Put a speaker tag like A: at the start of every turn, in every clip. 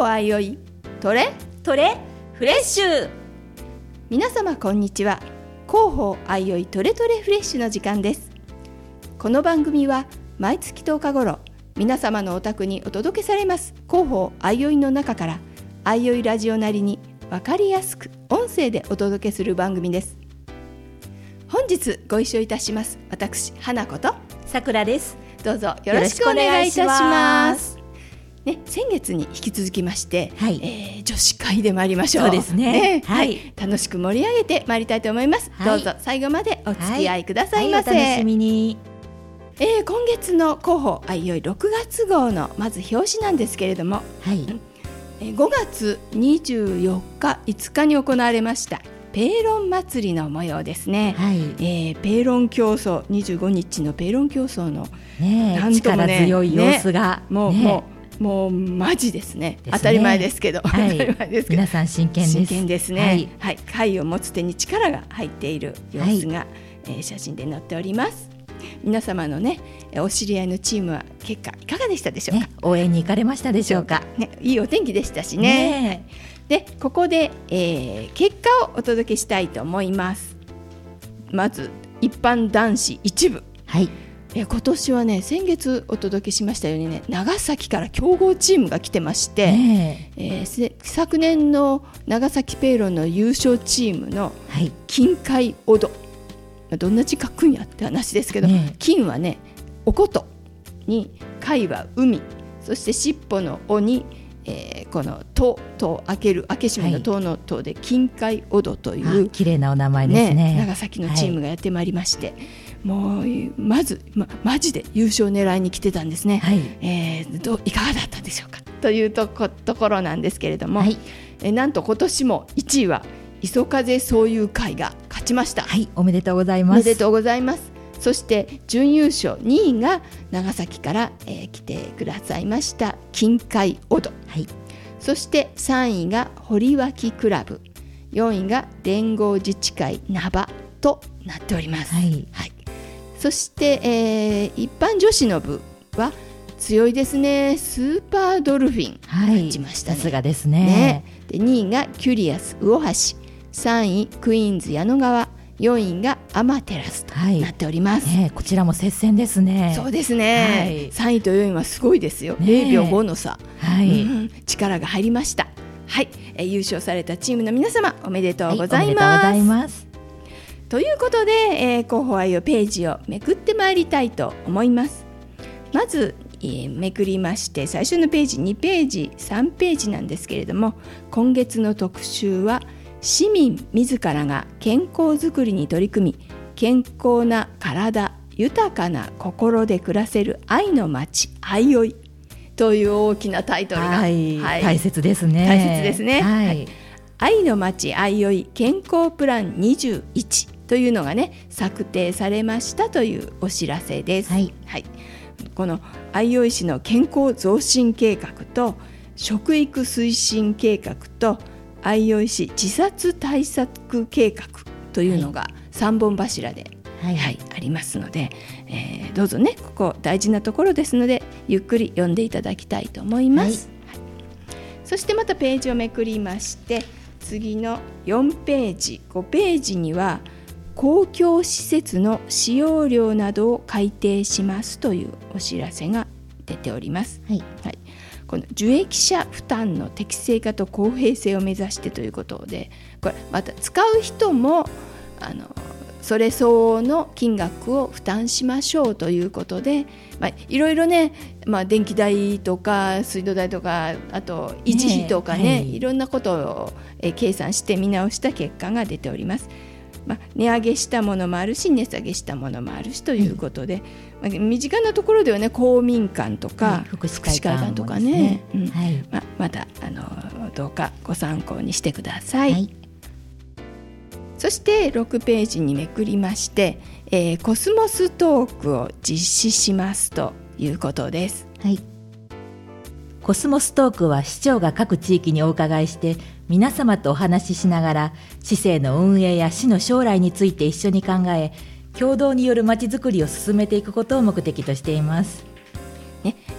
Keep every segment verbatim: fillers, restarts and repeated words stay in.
A: 報あいおいトレ
B: トレフレッシュ。
A: 皆様こんにちは。広報あいおいトレトレフレッシュの時間です。この番組は毎月とおか頃、皆様のお宅にお届けされます広報あいおいの中から、あいおいラジオなりに分かりやすく音声でお届けする番組です。本日ご一緒いたします私花子と
B: さくらです。
A: どうぞよろしくお願いいたします。ね、先月に引き続きまして、はい、えー、女子会で参りましょう。
B: そうですね、
A: ね、はい、楽しく盛り上げて参りたいと思います、はい、どうぞ最後までお付き合いくださいませ、
B: はいはい、お楽しみに。
A: えー、今月の広報あいおいろくがつ号のまず表紙なんですけれども、はい、えー、ごがつにじゅうよっか、いつかに行われましたペーロン祭りの模様ですね、はい、えー、ペーロン競争、にじゅうごにちのペーロン競争の、
B: ね、なんともね、力強い様子が、
A: ね、もう、ね、もうもうマジですね。ですね、当たり前ですけど、はい、当たり前ですけど
B: 皆さん真剣です。
A: 真剣ですね、はいはい、貝を持つ手に力が入っている様子が、はい、えー、写真で載っております。皆様のね、お知り合いのチームは結果いかがでしたでしょうか、ね、
B: 応援に行かれましたでしょうか、
A: ね、いいお天気でしたしね、ね、でここで、えー、結果をお届けしたいと思います。まず一般男子一部、はい、え今年はね、先月お届けしましたようにね、長崎から強豪チームが来てまして、ねえー、昨年の長崎ペーロンの優勝チームの金海オド、どんな字書くんやって話ですけど、ね、金はねおことに、海は海、そして尻尾の尾に、えー、この戸戸開ける開け閉めの戸の戸で金海オドという
B: 綺麗なお名前ですね、
A: ね、長崎のチームがやってまいりまして、はい、もうまず、ま、マジで優勝狙いに来てたんですね、はい、えー、どういかがだったでしょうかという と, こところなんですけれども、はい、えなんと今年もいちいは磯風総友会が勝ちました。
B: はい、おめでとうございます。
A: おめでとうございます。そして準優勝にいが長崎から、えー、来てくださいました金海オド、はい、そしてさんいが堀脇クラブ、よんいが連合自治会ナバとなっております、はいはい、そして、えー、一般女子の部は強いですね。スーパードルフィン勝ちましたね。
B: さすがですね。
A: ねでにいがキュリアス魚橋、さんいクイーンズ矢野川、よんいがアマテラスとなっております、はい、
B: ね、こちらも接戦ですね。
A: そうですね、はい、さんいとよんいはすごいですよ、ね、れいびょうごの差、はい、うん、力が入りました、はい、えー、優勝されたチームの皆様おめでとうございます、はい、おめでとうございます。ということで、えー、広報あいおいページをめくってまいりたいと思います。まず、えー、めくりまして、最初のページ、にページ、さんページなんですけれども、今月の特集は市民自らが健康づくりに取り組み、健康な体、豊かな心で暮らせる愛の街あいおいという大きなタイトルが、
B: はいはい、大切ですね。
A: 大切ですね、はいはい、愛の街あいおい健康プランにじゅういちというのがね、策定されましたというお知らせです、はいはい、この相生市の健康増進計画と食育推進計画と相生市自殺対策計画というのがさんぼん柱で、はいはい、ありますので、えー、どうぞね、ここ大事なところですのでゆっくり読んでいただきたいと思います、はいはい、そしてまたページをめくりまして、次のよんページ、ごページには公共施設の使用料などを改定しますというお知らせが出ております、はいはい、この受益者負担の適正化と公平性を目指してということで、これまた使う人もあのそれ相応の金額を負担しましょうということで、まあ、いろいろね、まあ、電気代とか水道代とか、あと維持費とかね、はい、いろんなことを、え計算して見直した結果が出ております。まあ、値上げしたものもあるし値下げしたものもあるしということで、はい、まあ、身近なところではね、公民館とか、はい、福祉会館とかね、うん、はい、まあ、またあのどうかご参考にしてください、はい、そしてろくページにめくりまして、えー、コスモストークを実施しますということです、はい、
B: コスモストークは市長が各地域にお伺いして皆様とお話ししながら市政の運営や市の将来について一緒に考え、共同によるまちづくりを進めていくことを目的としています、
A: ね、えー、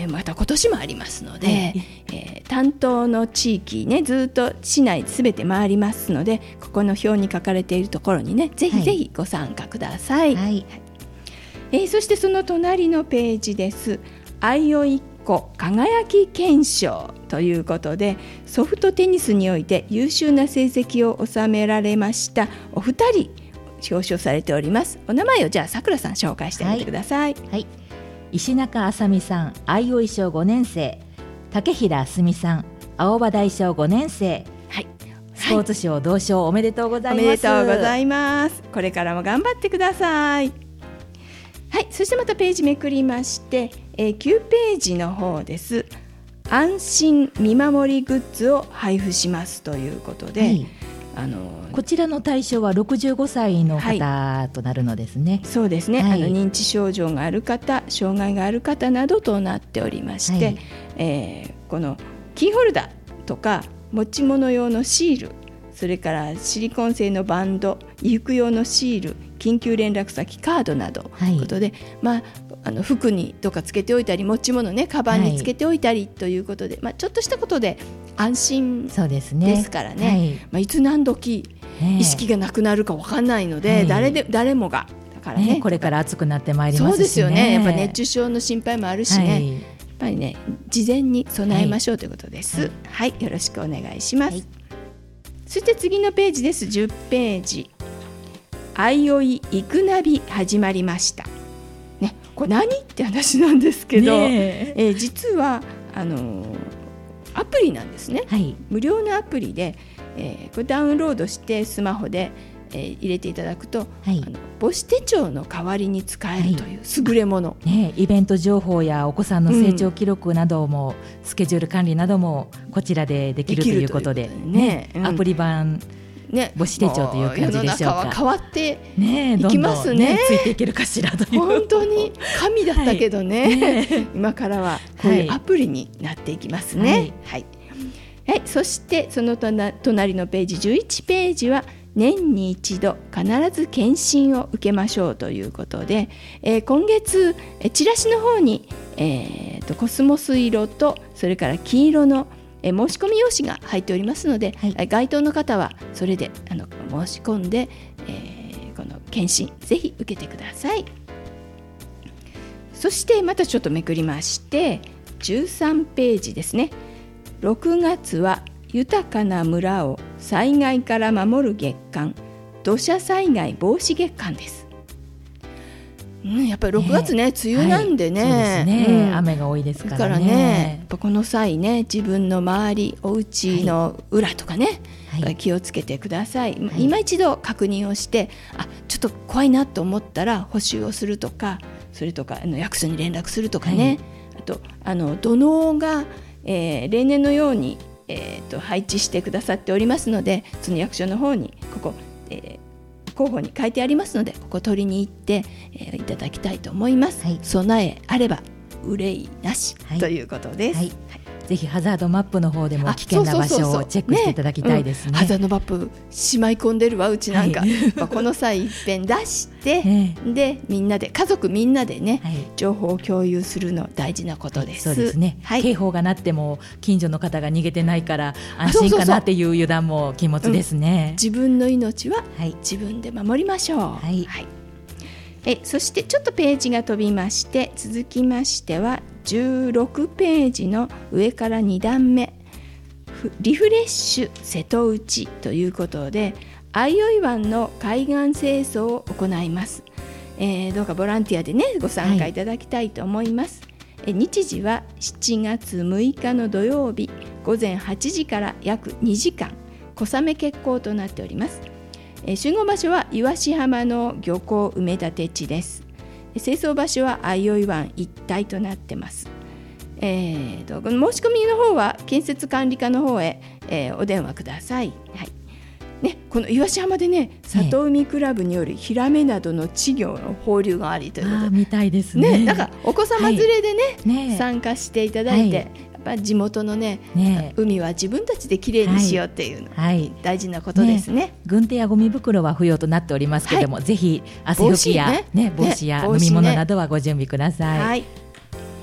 A: また今年もありますので、はい、えー、担当の地域ねずっと市内すべて回りますので、ここの表に書かれているところにねぜひぜひご参加ください、はいはい、えー、そしてその隣のページです。あいおいっ子輝き顕彰ということで、ソフトテニスにおいて優秀な成績を収められましたお二人表彰されております。お名前をじゃあさくらさん紹介してあげてください。
B: はい、はい、石中あさみさん、あいおい小ごねん生、竹平あすみさん、青葉台小ごねん生、はい、スポーツ賞同賞おめでとうございます。
A: おめでとうございます。これからも頑張ってください。はい、そしてまたページめくりまして、えー、きゅうページの方です。安心見守りグッズを配布しますということで、はい、あの
B: こちらの対象はろくじゅうごさいの方となるのですね、
A: はい、そうですね、はい、あの認知症状がある方、障害がある方などとなっておりまして、はい、えー、このキーホルダーとか持ち物用のシール、それからシリコン製のバンド、衣服用のシール、緊急連絡先カードなどということで、はい、まあ、あの服にとかつけておいたり、持ち物ね、カバンにつけておいたりということで、はい、まあ、ちょっとしたことで安心ですからね、はい、まあ、いつ何時意識がなくなるか分かんないので、はい、誰で誰もがだからね、
B: ね、これから暑くなってまいりますしね。
A: そうですよね、やっぱ熱中症の心配もあるしね、はい、やっぱりね事前に備えましょうということです、はい、はい、よろしくお願いします、はい、そして次のページです。じゅっページ、あいおい行くナビ始まりましたね。これ何って話なんですけど、ね、えー、実はあのー、アプリなんですね、はい、無料のアプリで、えー、これダウンロードしてスマホで、えー、入れていただくと、はい、あの母子手帳の代わりに使えるという優れもの、
B: はい、ね、イベント情報やお子さんの成長記録なども、うん、スケジュール管理などもこちらでできるということで、でね、うん、アプリ版ね、母子手帳という感じでしょうか。世の中は
A: 変わっていきますね。ね、どんどんね、
B: ついていけるかしらという。
A: 本当に神だったけどね、はいね、今からはこういうアプリになっていきますね、はいはいはい、そしてその隣のページじゅういちページは年に一度必ず検診を受けましょうということで、えー、今月チラシの方に、えー、とコスモス色とそれから黄色のえ申し込み用紙が入っておりますので、はい、該当の方はそれであの申し込んで、えー、この検診ぜひ受けてください。そしてまたちょっとめくりましてじゅうさんページですね。ろくがつは豊かな村を災害から守る月間、土砂災害防止月間です。うん、やっぱりろくがつね、ね、梅雨なんでね、はい、そうですね、
B: うん、雨が多いですからね。
A: だからね、やっぱこの際ね、自分の周り、お家の裏とかね、はい、気をつけてください、はい、今一度確認をして、あ、ちょっと怖いなと思ったら補修をするとか、それとかあの役所に連絡するとかね、はい、あとあの土のうが、えー、例年のように、えー、と配置してくださっておりますので、その役所の方にここ、えー候補に書いてありますので、ここ取りに行って、えー、いただきたいと思います、はい、備えあれば憂いなし、はい、ということです、はいはい、
B: ぜひハザードマップの方でも危険な場所をチェックしていただきたいですね。
A: うん、ハザードマップしまい込んでるわ、うちなんか、はい、この際一遍出して、ね、でみんなで家族みんなでね、はい、情報を共有するの大事なことです、
B: はい、そうですね、はい、警報が鳴っても近所の方が逃げてないから安心かなっていう油断も禁物ですね。
A: うん、自分の命は自分で守りましょう、はいはい、えそしてちょっとページが飛びまして、続きましてはじゅうろくページの上からに段目、リフレッシュ瀬戸内ということで、相生湾の海岸清掃を行います、えー、どうかボランティアでねご参加いただきたいと思います、はい、え日時はしちがつむいかの土曜日ごぜんはちじから約にじかん、小雨決行となっております。えー、集合場所は岩師浜の漁港埋め立て地です。清掃場所は相生湾一帯となってます。えー、と申し込みの方は建設管理課の方へ、えー、お電話ください、はいね、この岩師浜でね、里海クラブによるヒラメなどの稚魚の放流がありということで、
B: みたいですね。
A: ね、なんかお子様連れで ね,、はい、ね参加していただいて、はい、やっぱ地元の ね, ね海は自分たちできれいにしようっていうの、はい、大事なことです ね, ね
B: 軍手やゴミ袋は不要となっておりますけれども、はい、ぜひ汗拭きや、ねね、帽子や飲み物などはご準備ください、ねはい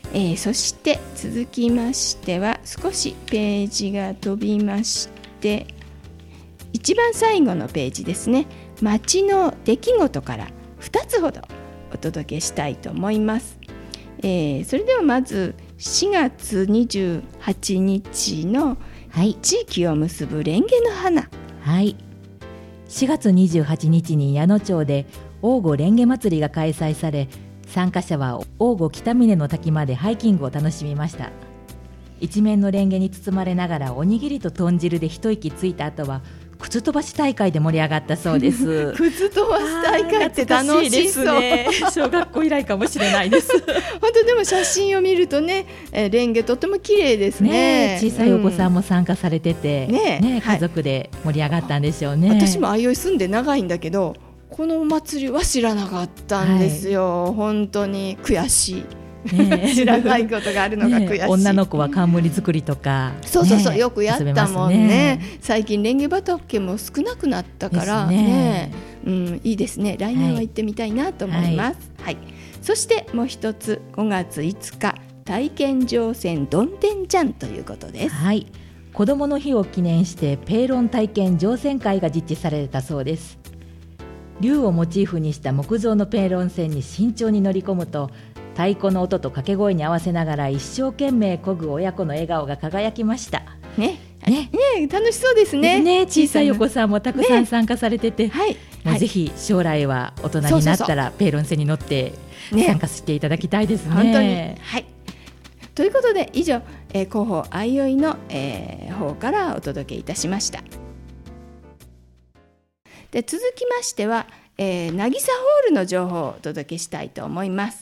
A: えー、そして続きましては少しページが飛びまして、一番最後のページですね、街の出来事からふたつほどお届けしたいと思います。えー、それではまずしがつにじゅうはちにちの地域を結ぶレンゲの花、
B: はい、しがつにじゅうはちにちに矢野町で王吾レンゲ祭りが開催され、参加者は王吾北峰の滝までハイキングを楽しみました。一面のレンゲに包まれながらおにぎりと豚汁で一息ついた後は靴飛ばし大会で盛り上がったそうです。
A: 靴飛ばし大会って楽しそう。
B: ね、小学校以来かもしれないです。
A: 本当でも写真を見るとね、えー、レンゲとても綺麗ですね。
B: ね、小さいお子さんも参加されてて、うんねね、家族で盛り上がったんでしょうね。
A: はい、私も相生住んで長いんだけど、このお祭りは知らなかったんですよ。はい、本当に悔しい。ね、知らないことがあるのが悔しい。ね、
B: 女の子は冠作りとか、
A: そうそうそう、ね、よくやったもん ね, ね最近レンゲ畑も少なくなったからね、ね、うん、いいですね。来年は行ってみたいなと思います。はいはい、そしてもう一つ、ごがついつか体験乗船どんでんちゃんということです。
B: はい、子どもの日を記念してペーロン体験乗船会が実施されたそうです。竜をモチーフにした木造のペーロン船に慎重に乗り込むと、太鼓の音と掛け声に合わせながら一生懸命漕ぐ親子の笑顔が輝きました。
A: ねねね、楽しそうです ね,
B: ね小さいお子さんもたくさん参加されてて、ね、はい、もうぜひ将来は大人になったらペーロン船に乗って参加していただきたいですね。
A: 本当に、はい、ということで以上、えー、広報あいおいの、えー、方からお届けいたしました。で、続きましては、えー、なぎさホールの情報をお届けしたいと思います。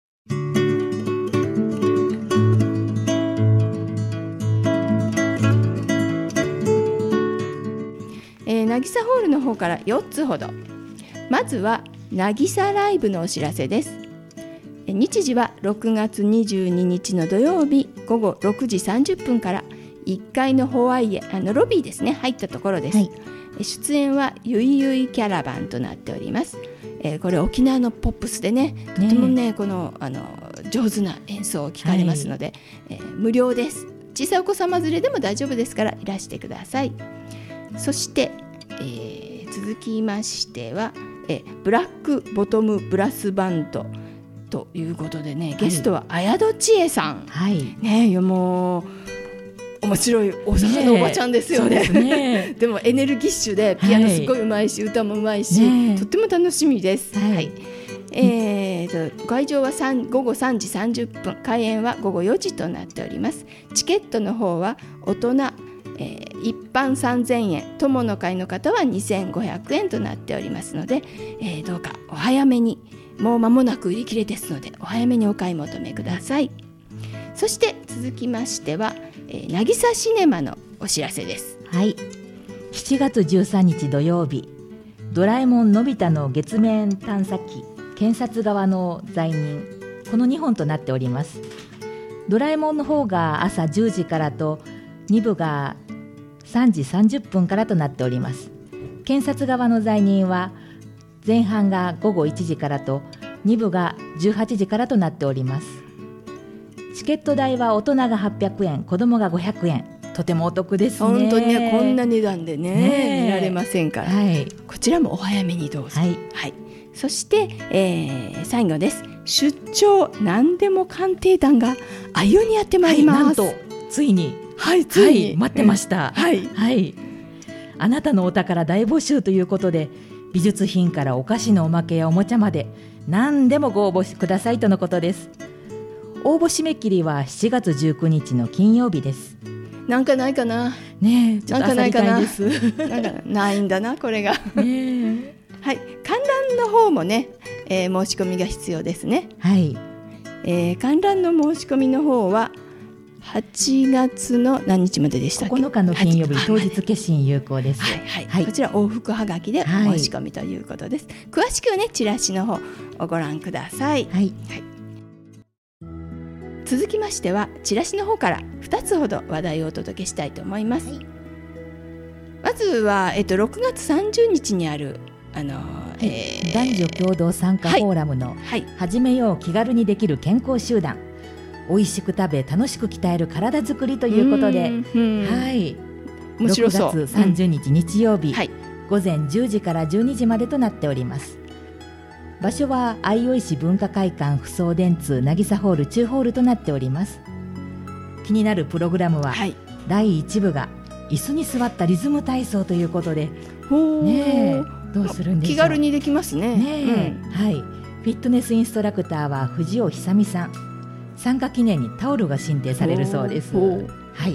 A: えー、なぎさホールの方からよっつほど。まずはなぎさライブのお知らせです。日時はろくがつにじゅうににちの土曜日ごごろくじさんじゅっぷんからいっかいのホワイエ、あのロビーですね、入ったところです。はい、出演はゆいゆいキャラバンとなっております。えー、これ沖縄のポップスでね、とてもね、この、あの上手な演奏を聞かれますので、はい、えー、無料です。小さいお子様連れでも大丈夫ですからいらしてください。そして、えー、続きましては、えブラックボトムブラスバンドということでね、ゲストは綾戸千恵さん、はい、ね、もう面白い大阪のおばちゃんですよ ね, ね, ねでもエネルギッシュでピアノすごいうまいし、はい、歌もうまいし、ね、とっても楽しみです。はいはい、えー、と会場はごごさんじさんじゅっぷん、開演はごごよじとなっております。チケットの方は大人、えー、一般さんぜんえん、友の会の方はにせんごひゃくえんとなっておりますので、えー、どうかお早めに、もう間もなく売り切れですのでお早めにお買い求めください。そして続きましては、えー、なぎさシネマのお知らせです。
B: はい、しちがつじゅうさんにち土曜日、ドラえもんのび太の月面探査機、検察側の罪人、このにほんとなっております。ドラえもんの方が朝じゅうじからと、にぶがさんじさんじゅっぷんからとなっております。検察側の罪人は前半がごごいちじからと、にぶがじゅうはちじからとなっております。チケット代は大人がはっぴゃくえん、子供がごひゃくえん、とてもお得ですね。
A: 本当にね、こんな値段で ね, ね見られませんから、はい、こちらもお早めにどうぞ。はいはい、そして、えー、最後です。出張何でも鑑定団があいおにやってまいります。はい、なんと
B: ついに、
A: はい、ついに、
B: はい、待ってました。うん、はいはい、あなたのお宝大募集ということで、美術品からお菓子のおまけやおもちゃまで何でもご応募くださいとのことです。応募締め切りはしちがつじゅうくにちの金曜日です。
A: なんかないかな。
B: ねえ、ちょっと焦りたいです。
A: なんかないんだな、これが。ねはい、観覧の方もね、えー、申し込みが必要ですね。はい、えー、観覧の申し込みの方ははちがつの何日まででしたっけ。
B: ここのかの金曜日、当日決心有効です。
A: はいはいはい、こちら往復はがきで申し込みということです。はい、詳しくはね、チラシの方をご覧ください。はいはい、続きましてはチラシの方からふたつほど話題をお届けしたいと思います。はい、まずは、えっと、ろくがつさんじゅうにちにある、あのー
B: はいえー、男女共同参加フォーラムの、はい、始めよう気軽にできる健康集団、 美味しく食べ楽しく鍛える体づくりということで、はい、
A: 面白そう。
B: ろくがつさんじゅうにち日曜日、
A: うんはい、
B: 午前じゅうじからじゅうにじまでとなっております。場所は相生市文化会館府送電通渚ホール中ホールとなっております。気になるプログラムは、はい、だいいち部が椅子に座ったリズム体操ということで、ねえどうするんでしょう。
A: 気軽にできますね。
B: ねえ、うん、はい、フィットネスインストラクターは藤尾久美さん。参加記念にタオルが進呈されるそうです。はい、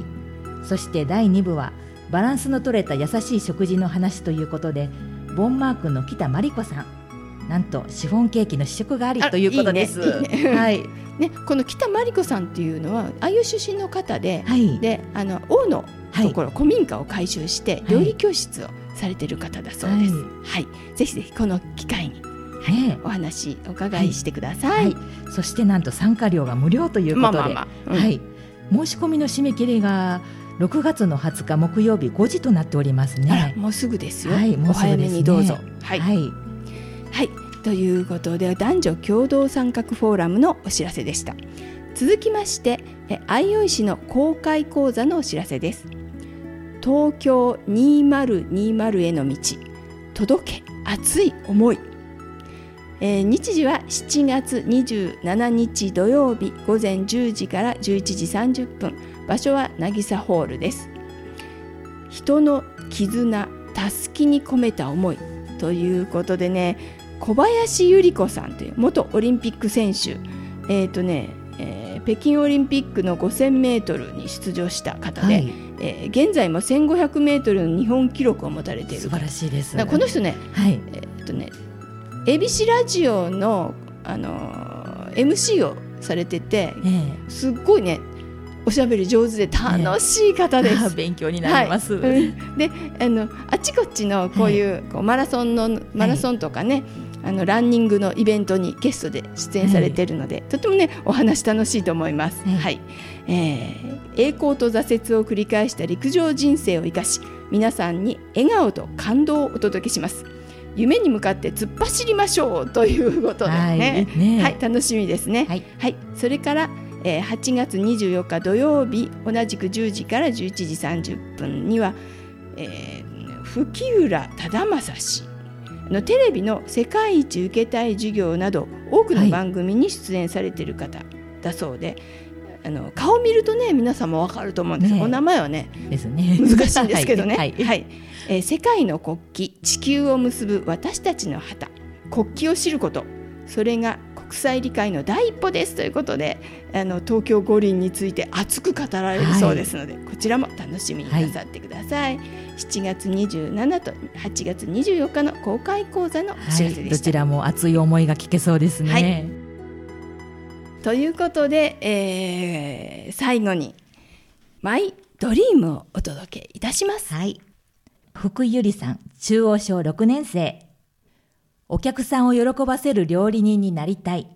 B: そしてだいに部はバランスの取れた優しい食事の話ということで、ボンマークの北真理子さん、なんとシフォンケーキの試食がありということです。
A: いいね、はいね、この北真理子さんっていうのは相生出身の方で、はい、であの王のところ、はい、古民家を改修して料理教室をされている方だそうです。はいはい、ぜひぜひこの機会に、はいね、お話お伺いしてください。はいはい、
B: そしてなんと参加料が無料ということで、まあまあまあ、うん、はい、申し込みの締め切りがろくがつのはつか木曜日ごじとなっておりますね。
A: もうすぐですよ。
B: はい、もうすぐですね。お早めにどうぞ。
A: はい、はいはい、ということで男女共同参画フォーラムのお知らせでした。続きまして相生市の公開講座のお知らせです。東京にせんにじゅうへの道、届け熱い思い、えー、日時はしちがつにじゅうしちにち土曜日午前じゅうじからじゅういちじさんじゅっぷん、場所は渚ホールです。人の絆、たすきに込めた思いということでね、小林百合子さんという元オリンピック選手、えーとねえー、北京オリンピックのごせんメートルに出場した方で、はい、えー、現在もせんごひゃくメートルの日本記録を持たれている。
B: 素晴らしいです。
A: この人ね、はい、えーとね、エービーシー ラジオの、あのー、エムシー をされてて、えー、すっごいねおしゃべり上手で楽しい方です。
B: えー、勉強になります。
A: はい、うん、であのあちこちのこういう、はい、こうマラソンのマラソンとかね、はい、あのランニングのイベントにゲストで出演されているので、はい、とてもねお話楽しいと思います。はいはい、えー、栄光と挫折を繰り返した陸上人生を生かし、皆さんに笑顔と感動をお届けします。夢に向かって突っ走りましょうということで ね,、はいねはい、楽しみですね。はいはい、それからえー、はちがつにじゅうよっか土曜日同じくじゅうじからじゅういちじさんじゅっぷんには、えー、吹浦忠正氏のテレビの世界一受けたい授業など多くの番組に出演されている方だそうで、はい、あの顔を見るとね皆さんも分かると思うんです、ね、お名前はね
B: ですね
A: 難しいんですけどね、はい
B: はい
A: えー、世界の国旗、地球を結ぶ私たちの旗、国旗を知ること、それが国際理解の第一歩ですということで、あの東京五輪について熱く語られるそうですので、はい、こちらも楽しみになさってください。はい、しちがつにじゅうしちとはちがつにじゅうよっかの公開講座のお知らせでした。はい、
B: どちらも熱い思いが聞けそうですね。はい、
A: ということで、えー、最後にマイドリームをお届けいたします。
B: はい、福井ゆりさん、中央小ろくねんせい。お客さんを喜ばせる料理人になりたい。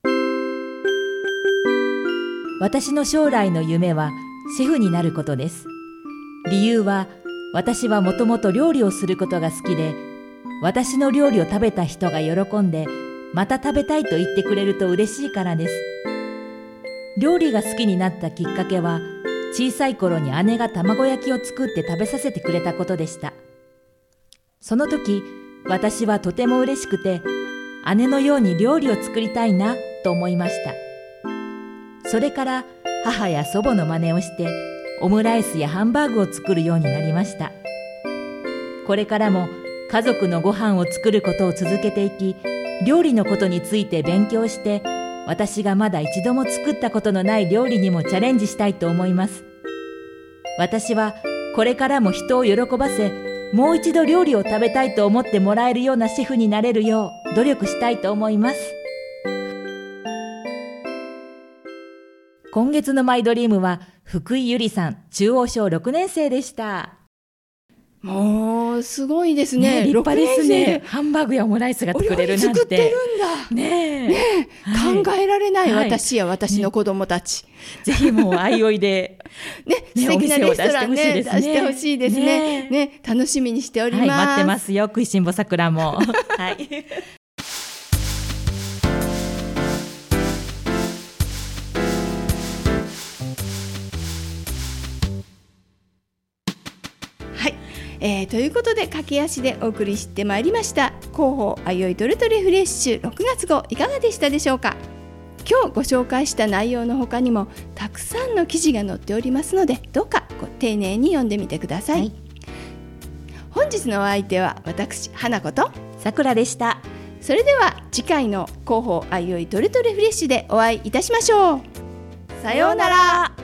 B: 私の将来の夢はシェフになることです。理由は、私はもともと料理をすることが好きで、私の料理を食べた人が喜んで、また食べたいと言ってくれると嬉しいからです。料理が好きになったきっかけは、小さい頃に姉が卵焼きを作って食べさせてくれたことでした。その時、私はとても嬉しくて、姉のように料理を作りたいなと思いました。それから母や祖母の真似をしてオムライスやハンバーグを作るようになりました。これからも家族のご飯を作ることを続けていき、料理のことについて勉強して、私がまだ一度も作ったことのない料理にもチャレンジしたいと思います。私はこれからも人を喜ばせ、もう一度料理を食べたいと思ってもらえるようなシェフになれるよう努力したいと思います。今月のマイドリームは福井ゆりさん、中央小ろくねんせいでした。
A: もうすごいですね。
B: ね、立派ですね。ハンバーグやオムライスが作れるなんて。
A: 作ってるんだ。
B: ねえ、
A: ねえ、はい、考えられない、はい、私や私の子供たち。ね、
B: ぜひもう相生で、
A: ねね、素敵なレストランね、出してほしいですね。ね、ね、楽しみにしております。
B: はい、待ってますよ、食いしん坊桜も。はい。
A: えー、ということで駆け足でお送りしてまいりました広報あいおいトレトレフレッシュろくがつ号いかがでしたでしょうか。今日ご紹介した内容の他にもたくさんの記事が載っておりますので、どうかご丁寧に読んでみてください、はい、本日のお相手は私花子と
B: さくらでした。
A: それでは次回の広報あいおいトレトレフレッシュでお会いいたしましょう。さようなら。